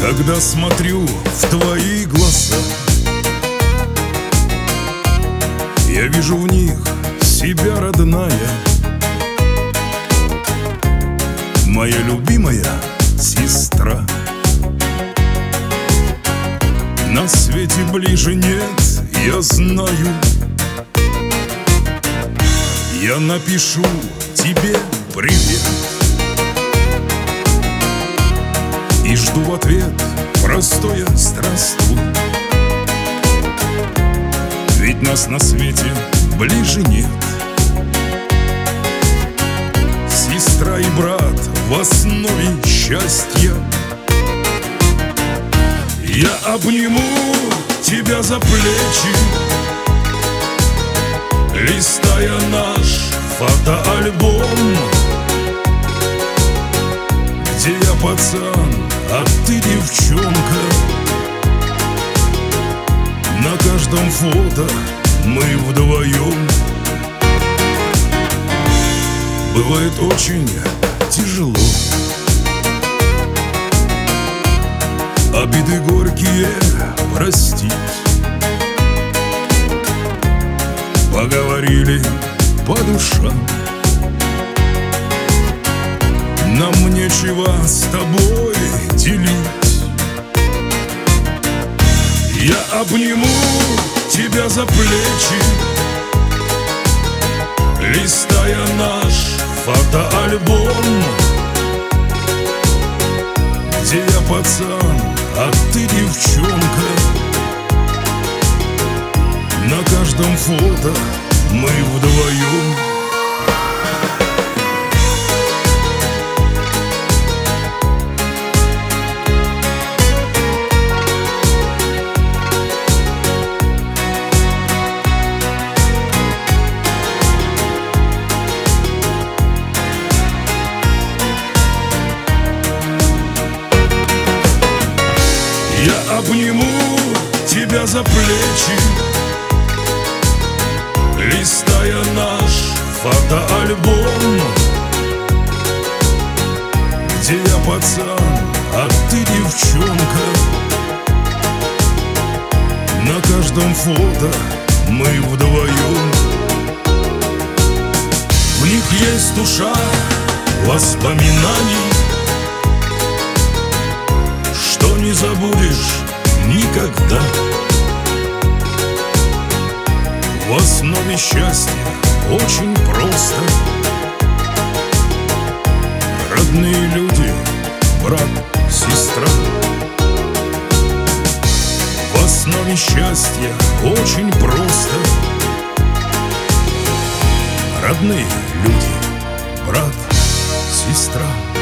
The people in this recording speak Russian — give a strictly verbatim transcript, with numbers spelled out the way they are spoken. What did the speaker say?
Когда смотрю в твои глаза, я вижу в них себя, родная, моя любимая сестра. На свете ближе нет, я знаю. Я напишу тебе привет и жду в ответ простое здравствуй. Ведь нас на свете ближе нет. Сестра и брат в основе счастья. Я обниму тебя за плечи, листая наш фотоальбом, где я пацан, а ты девчонка. На каждом фото мы вдвоем. Бывает очень тяжело, обиды горькие простить. Поговорили по душам, нам нечего с тобой делить. Я обниму тебя за плечи, листая наш фотоальбом, где я пацан, а ты девчонка. На каждом фото мы вдвоем. Я обниму тебя за плечи, листая наш фотоальбом, где я пацан, а ты девчонка. На каждом фото мы вдвоем. В них есть душа воспоминаний, что не забудешь никогда. В основе счастья очень просто. Родные люди, брат, сестра. В основе счастья очень просто. Родные люди, брат, сестра.